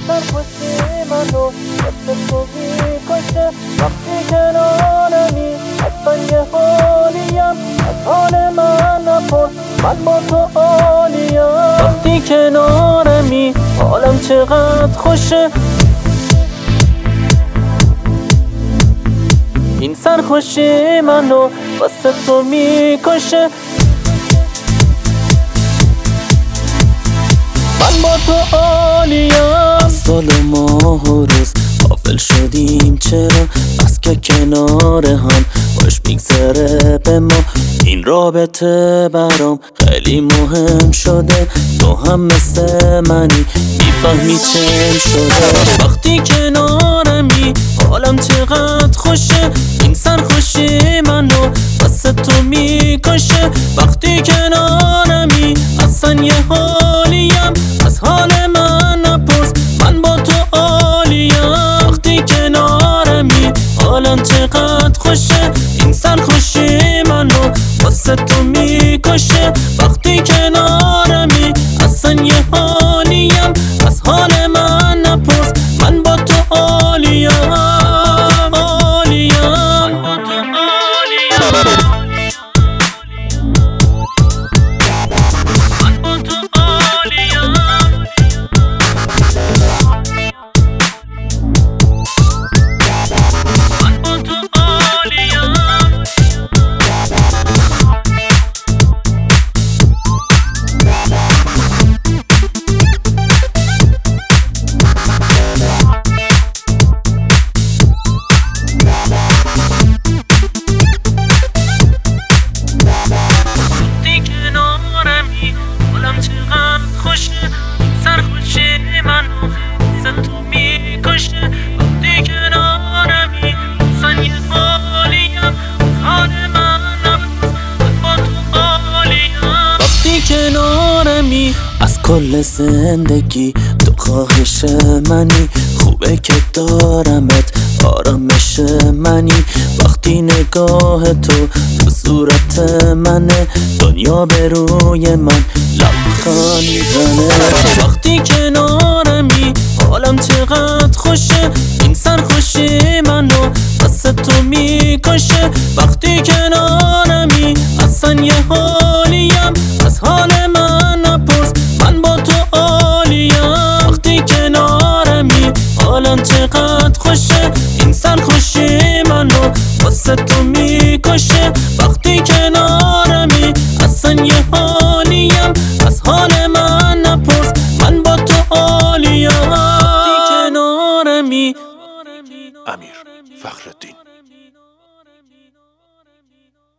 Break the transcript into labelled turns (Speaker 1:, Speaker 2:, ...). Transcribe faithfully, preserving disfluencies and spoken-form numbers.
Speaker 1: سرخوشی منو واسه تو میکشه وقتی کنارمی. اصلا یه حالیم از حال من نپرس، من با تو عالیم. وقتی کنارمی حالم چقدر خوشه، این سرخوشی منو واسه تو میکشه. من با تو عالیم.
Speaker 2: از سال و ماه و روز غافل شدیم چرا؟ بس که کنار هم خوش میگذره به ما. این رابطه برام خیلی مهم شده، تو هم مثل منی میفهمی چم شده. وقتی کنارمی حالم چقدر خوشه، این سرخوشی منو واسه تو میکشه. وقتی کنارمی اصلا یه حالیم از حال من نپرس، من با تو عالیم. وقتی کنارمی حالم چقدر خوشه، این سرخوشی منو واسه تو میکشه. وقتی کنارمی اصلا یه حالیم از حال من نپرس، من با تو عالیم. عالیم من با تو سرخوشی منو واسه تو میکشه. وقتی کنارمی اصلا یه حالیم حال من نپرس، من با تو عالیم. وقتی کنارمی از کل زندگی تو خواهش منی، خوبه که دارمت آرامش منی. وقتی نگاه تو تو صورت منه، دنیا به روی من لبخند میزنه. وقتی کنارمی حالم چقدر خوشه، این سرخوشی منو واسه تو میکشه. وقتی کنارمی اصلا یه حالیم از حال من نپرس، من با تو عالیم. وقتی کنارمی حالم چقدر خوشه، این سرخوشی منو واسه تو میکشه. وقتی کنارمی اصلا یه حالیم از حال من نپرس، من با تو عالیم. وقتی کنارمی.
Speaker 3: امیر فخرالدین